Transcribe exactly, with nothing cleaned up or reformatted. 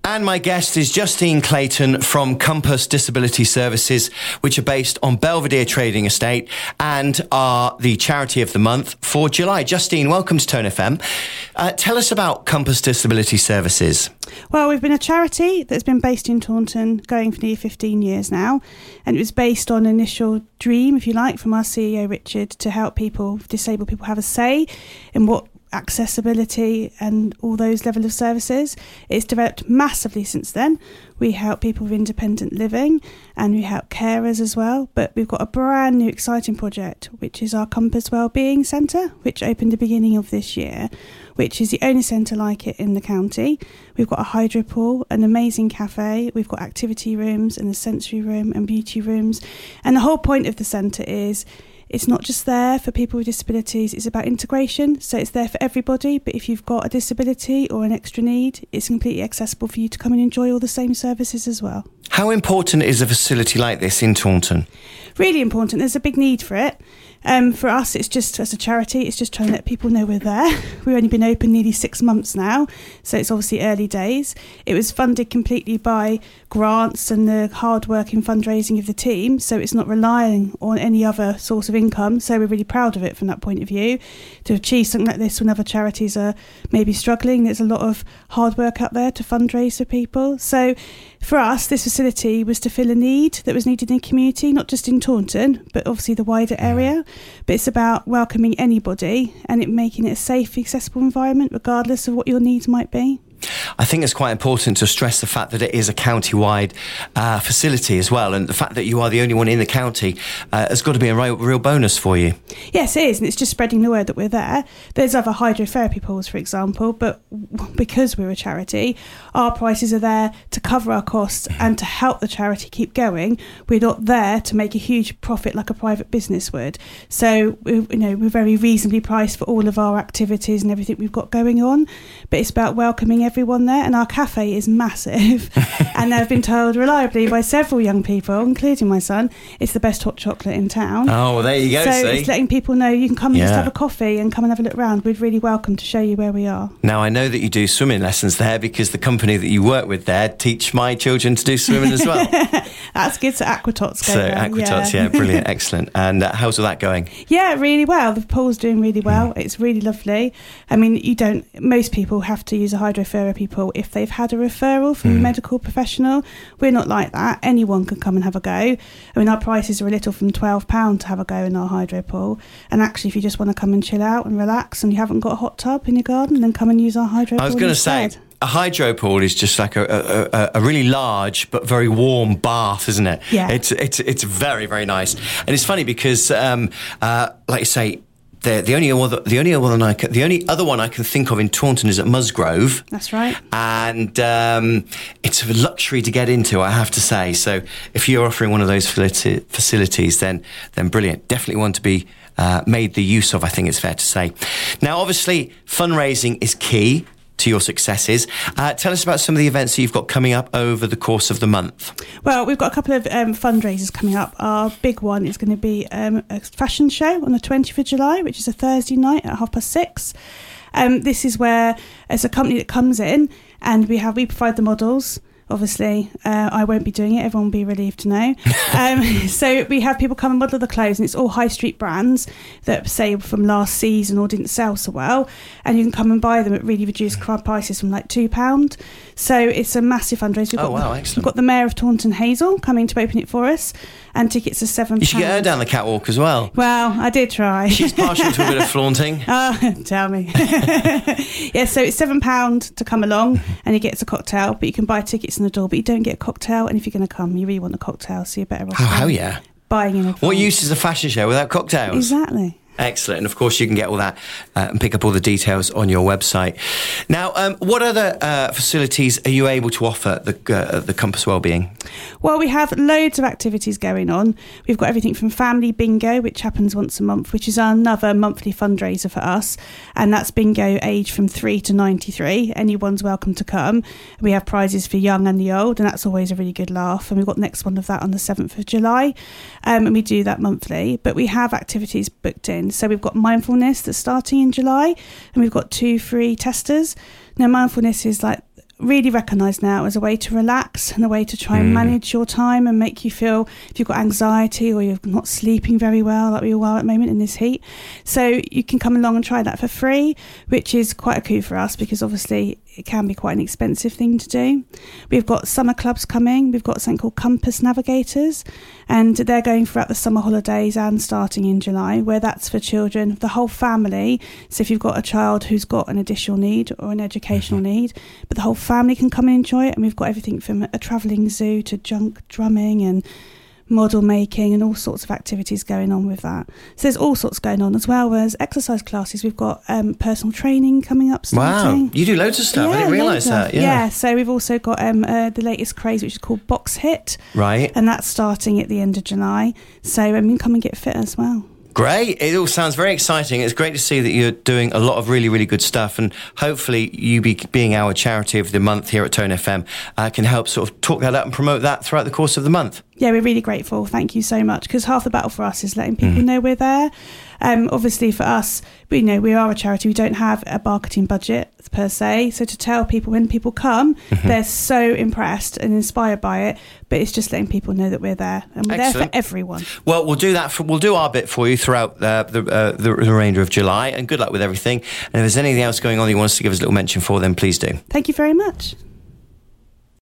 And my guest is Justine Clayton from Compass Disability Services, which are based on Belvedere Trading Estate and are the charity of the month for July. Justine, welcome to Tone F M. Uh, tell us about Compass Disability Services. Well, we've been a charity that's been based in Taunton going for nearly fifteen years now, and it was based on an initial dream, if you like, from our C E O Richard to help people, disabled people, have a say in what accessibility and all those level of services. It's developed massively since then. We help people with independent living and we help carers as well, but we've got a brand new exciting project, which is our Compass Wellbeing Centre, which opened the beginning of this year, which is the only centre like it in the county. We've got a hydro pool, an amazing cafe, we've got activity rooms and a sensory room and beauty rooms, and the whole point of the centre is it's not just there for people with disabilities, it's about integration. So it's there for everybody, but if you've got a disability or an extra need, it's completely accessible for you to come and enjoy all the same services as well. How important is a facility like this in Taunton? Really important. There's a big need for it. Um, for us, it's just, as a charity, it's just trying to let people know we're there. We've only been open nearly six months now, so it's obviously early days. It was funded completely by grants and the hard-working fundraising of the team, so it's not relying on any other source of income, so we're really proud of it from that point of view. To achieve something like this when other charities are maybe struggling, there's a lot of hard work out there to fundraise for people. So for us, this facility was to fill a need that was needed in the community, not just in Taunton, but obviously the wider area. But it's about welcoming anybody and it making it a safe, accessible environment, regardless of what your needs might be. I think it's quite important to stress the fact that it is a county-wide uh, facility as well, and the fact that you are the only one in the county uh, has got to be a real, real bonus for you. Yes, it is, and it's just spreading the word that we're there. There's other hydrotherapy pools, for example, but because we're a charity, our prices are there to cover our costs and to help the charity keep going. We're not there to make a huge profit like a private business would. So, you know, we're very reasonably priced for all of our activities and everything we've got going on, but it's about welcoming everyone there, and our cafe is massive and I've been told reliably by several young people, including my son, it's the best hot chocolate in town. Oh, well, there you go. So see? It's letting people know you can come and yeah. just have a coffee and come and have a look around. We'd really welcome to show you where we are. Now, I know that you do swimming lessons there because the company that you work with there teach my children to do swimming as well. That's good. So Aquatots go So there. Aquatots, yeah, yeah brilliant, excellent. And uh, how's all that going? Yeah, really well. The pool's doing really well. Mm. It's really lovely. I mean, you don't, most people have to use a hydrotherapy pool if they've had a referral from mm. a medical professional. We're not like that. Anyone can come and have a go. I mean, our prices are a little from twelve pounds to have a go in our hydro pool. And actually, if you just want to come and chill out and relax and you haven't got a hot tub in your garden, then come and use our hydro pool. I was going to say, a hydro pool is just like a, a, a really large but very warm bath, isn't it? Yeah. It's it's it's very, very nice. And it's funny because, um, uh, like you say, The, the only other, the only other one I can, the only other one I can think of in Taunton is at Musgrove. That's right. And um, it's a luxury to get into, I have to say. So if you're offering one of those facility, facilities, then then brilliant. Definitely one to be uh, made the use of, I think it's fair to say. Now, obviously, fundraising is key to your successes. Uh, tell us about some of the events that you've got coming up over the course of the month. Well, we've got a couple of um, fundraisers coming up. Our big one is going to be um, a fashion show on the twentieth of July, which is a Thursday night at half past six. Um, this is where it's a company that comes in and we have we provide the models. Obviously, uh, I won't be doing it. Everyone will be relieved to know. Um, so we have people come and model the clothes, and it's all high street brands that, say, from last season or didn't sell so well, and you can come and buy them at really reduced prices from like two pounds. So it's a massive fundraiser. We've oh, got, wow, excellent. We've got the Mayor of Taunton, Hazel, coming to open it for us, and tickets are seven pounds. You should get her down the catwalk as well. Well, I did try. She's partial to a bit of flaunting. Oh, tell me. Yeah, so it's seven pounds to come along, and you get a cocktail, but you can buy tickets in the door, but you don't get a cocktail, and if you're going to come, you really want a cocktail, so you're better off oh, hell yeah. buying in advance. What use is a fashion show without cocktails? Exactly. Excellent. And of course, you can get all that uh, and pick up all the details on your website. Now, um, what other uh, facilities are you able to offer the, uh, the Compass Wellbeing? Well, we have loads of activities going on. We've got everything from Family Bingo, which happens once a month, which is another monthly fundraiser for us. And that's bingo age from three to ninety-three. Anyone's welcome to come. We have prizes for young and the old, and that's always a really good laugh. And we've got the next one of that on the seventh of July. Um, and we do that monthly. But we have activities booked in. So we've got mindfulness that's starting in July, and we've got two free testers. Now, mindfulness is like really recognised now as a way to relax and a way to try and manage your time and make you feel, if you've got anxiety or you're not sleeping very well like we all are at the moment in this heat. So you can come along and try that for free, which is quite a coup for us because obviously it can be quite an expensive thing to do. We've got summer clubs coming. We've got something called Compass Navigators, and they're going throughout the summer holidays and starting in July, where that's for children, the whole family. So if you've got a child who's got an additional need or an educational need, but the whole family can come and enjoy it. And we've got everything from a travelling zoo to junk drumming and model making and all sorts of activities going on with that. So there's all sorts going on, as well as exercise classes. We've got um, personal training coming up starting. Wow, you do loads of stuff. Yeah, I didn't realise that. Yeah. yeah, so we've also got um, uh, the latest craze, which is called Box Hit. Right. And that's starting at the end of July. So I mean, come and get fit as well. Great. It all sounds very exciting. It's great to see that you're doing a lot of really, really good stuff, and hopefully you be, being our charity of the month here at Tone F M uh, can help sort of talk that up and promote that throughout the course of the month. Yeah, we're really grateful. Thank you so much, because half the battle for us is letting people mm. know we're there. Um, obviously for us, we you know we are a charity. We don't have a marketing budget per se. So to tell people, when people come, mm-hmm. they're so impressed and inspired by it. But it's just letting people know that we're there, and we're Excellent. there for everyone. Well, we'll do that. For, we'll do our bit for you throughout uh, the, uh, the the remainder of July. And good luck with everything. And if there's anything else going on that you want us to give us a little mention for, then please do. Thank you very much.